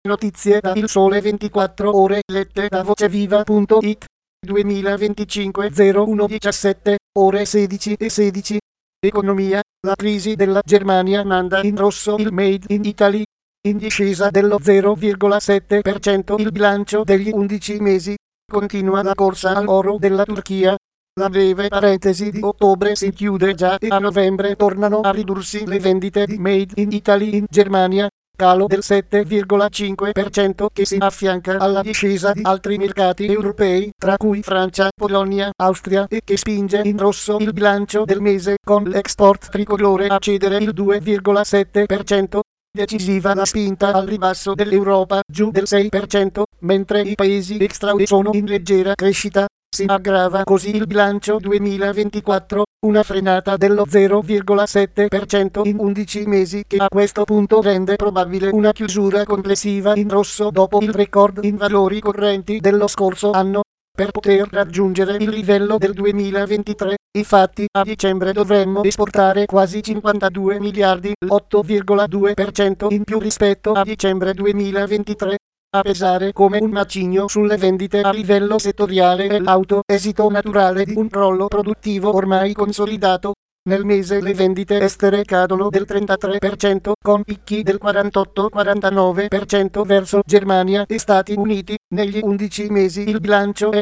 Notizie da Il Sole 24 Ore lette da voceviva.it 2025 01 17 ore 16 e 16. Economia, la crisi della Germania manda in rosso il Made in Italy. In discesa dello 0,7% il bilancio degli 11 mesi. Continua la corsa all'oro della Turchia. La breve parentesi di ottobre si chiude già e a novembre tornano a ridursi le vendite di Made in Italy in Germania. Calo del 7,5% che si affianca alla discesa di altri mercati europei, tra cui Francia, Polonia, Austria e che spinge in rosso il bilancio del mese con l'export tricolore a cedere il 2,7%. Decisiva la spinta al ribasso dell'Europa, giù del 6%, mentre i paesi extra UE sono in leggera crescita. Si aggrava così il bilancio 2024, una frenata dello 0,7% in 11 mesi che a questo punto rende probabile una chiusura complessiva in rosso dopo il record in valori correnti dello scorso anno. Per poter raggiungere il livello del 2023, infatti, a dicembre dovremmo esportare quasi 52 miliardi, l'8,2% in più rispetto a dicembre 2023. A pesare come un macigno sulle vendite a livello settoriale è l'auto, esito naturale di un crollo produttivo ormai consolidato. Nel mese le vendite estere cadono del 33%, con picchi del 48-49% verso Germania e Stati Uniti. Negli 11 mesi il bilancio è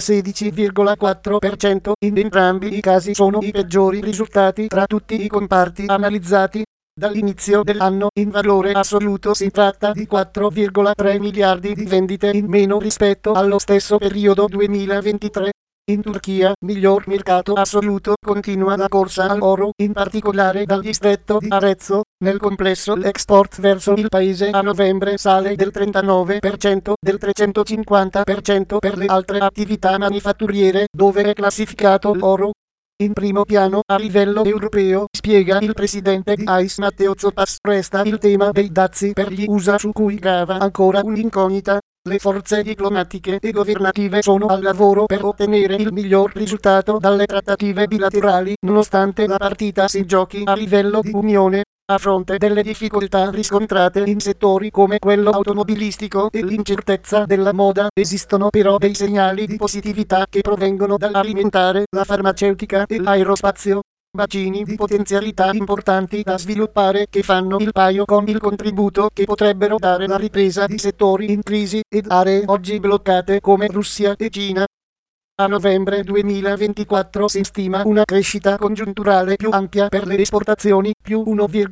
16,4%. In entrambi i casi sono i peggiori risultati tra tutti i comparti analizzati. Dall'inizio dell'anno in valore assoluto si tratta di 4,3 miliardi di vendite in meno rispetto allo stesso periodo 2023. In Turchia, miglior mercato assoluto, continua la corsa all'oro, in particolare dal distretto di Arezzo. Nel complesso l'export verso il paese a novembre sale del 39%, del 350% per le altre attività manifatturiere, dove è classificato l'oro. In primo piano, a livello europeo, spiega il presidente di ICE Matteo Zoppas, resta il tema dei dazi per gli USA su cui grava ancora un'incognita. Le forze diplomatiche e governative sono al lavoro per ottenere il miglior risultato dalle trattative bilaterali, nonostante la partita si giochi a livello di Unione. A fronte delle difficoltà riscontrate in settori come quello automobilistico e l'incertezza della moda, esistono però dei segnali di positività che provengono dall'alimentare, la farmaceutica e l'aerospazio. Bacini di potenzialità importanti da sviluppare che fanno il paio con il contributo che potrebbero dare la ripresa di settori in crisi ed aree oggi bloccate come Russia e Cina. A novembre 2024 si stima una crescita congiunturale più ampia per le esportazioni, più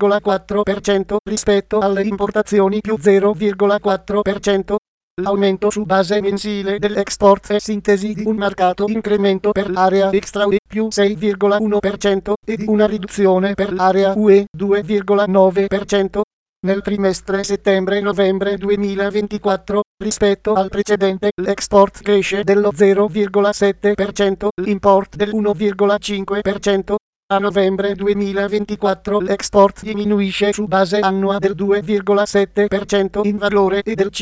1,4% rispetto alle importazioni, più 0,4%. L'aumento su base mensile dell'export è sintesi di un marcato incremento per l'area extra UE, più 6,1%, e di una riduzione per l'area UE, 2,9%. Nel trimestre settembre-novembre 2024, rispetto al precedente, l'export cresce dello 0,7%, l'import del 1,5%. A novembre 2024 l'export diminuisce su base annua del 2,7% in valore e del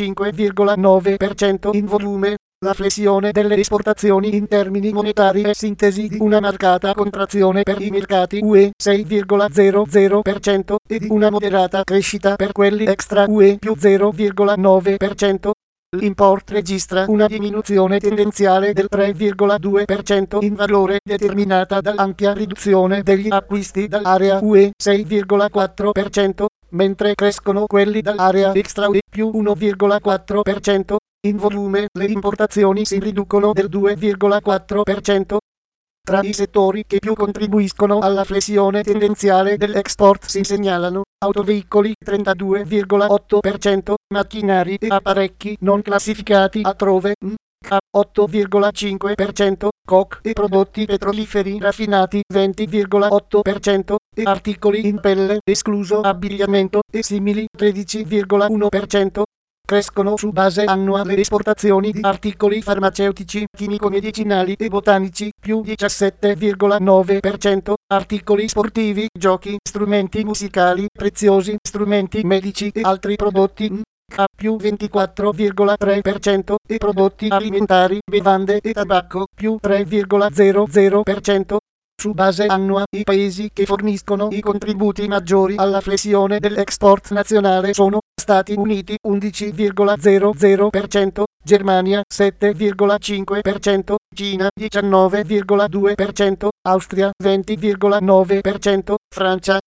5,9% in volume. La flessione delle esportazioni in termini monetari è sintesi di una marcata contrazione per i mercati UE, 6,00%, e di una moderata crescita per quelli extra UE, più 0,9%. L'import registra una diminuzione tendenziale del 3,2% in valore, determinata dall'ampia riduzione degli acquisti dall'area UE, 6,4%, mentre crescono quelli dall'area extra UE, più 1,4%. In volume, le importazioni si riducono del 2,4%. Tra i settori che più contribuiscono alla flessione tendenziale dell'export si segnalano autoveicoli 32,8%, macchinari e apparecchi non classificati altrove 8,5%, coke e prodotti petroliferi raffinati 20,8% e articoli in pelle, escluso abbigliamento e simili 13,1%. Crescono su base annua le esportazioni di articoli farmaceutici, chimico-medicinali e botanici, più 17,9%, articoli sportivi, giochi, strumenti musicali, preziosi, strumenti medici e altri prodotti, più 24,3%, e prodotti alimentari, bevande e tabacco, più 3,00%. Su base annua, i paesi che forniscono i contributi maggiori alla flessione dell'export nazionale sono Stati Uniti 11,00%, Germania 7,5%, Cina 19,2%, Austria 20,9%, Francia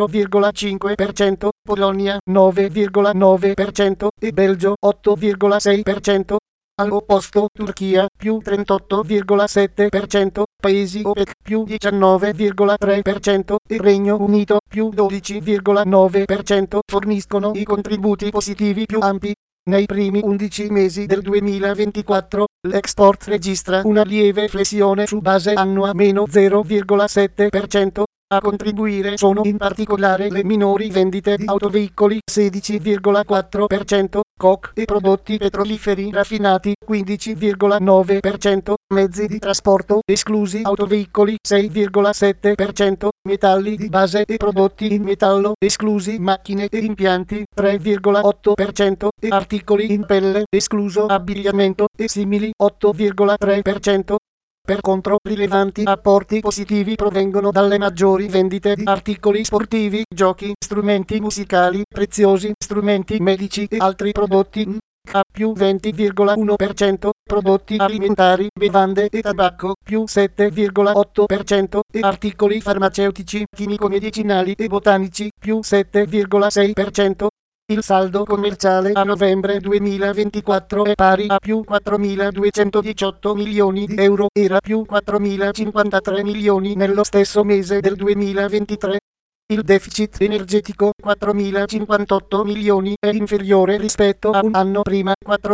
4,5%, Polonia 9,9% e Belgio 8,6%. All'opposto Turchia più 38,7%, Paesi OPEC più 19,3% e Regno Unito più 12,9% forniscono i contributi positivi più ampi. Nei primi 11 mesi del 2024, l'export registra una lieve flessione su base annua meno 0,7%. A contribuire sono in particolare le minori vendite di autoveicoli 16,4%, coke e prodotti petroliferi raffinati 15,9%, mezzi di trasporto esclusi autoveicoli 6,7%, metalli di base e prodotti in metallo esclusi macchine e impianti 3,8% e articoli in pelle escluso abbigliamento e simili 8,3%. Per contro, rilevanti apporti positivi provengono dalle maggiori vendite di articoli sportivi, giochi, strumenti musicali, preziosi, strumenti medici e altri prodotti. A più 20,1%, prodotti alimentari, bevande e tabacco, più 7,8% e articoli farmaceutici, chimico-medicinali e botanici, più 7,6%. Il saldo commerciale a novembre 2024 è pari a più 4.218 milioni di euro, era più 4.053 milioni nello stesso mese del 2023. Il deficit energetico 4.058 milioni è inferiore rispetto a un anno prima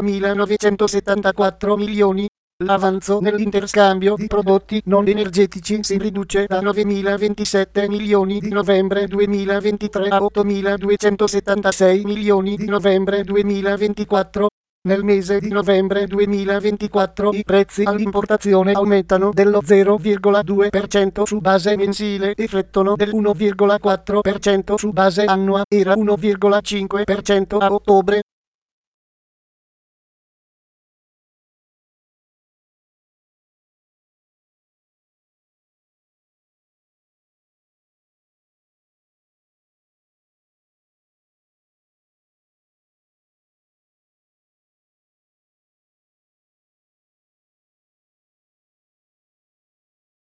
4.974 milioni. L'avanzo nell'interscambio di prodotti non energetici si riduce da 9.027 milioni di novembre 2023 a 8.276 milioni di novembre 2024. Nel mese di novembre 2024 i prezzi all'importazione aumentano dello 0,2% su base mensile e flettono del 1,4% su base annua, era 1,5% a ottobre.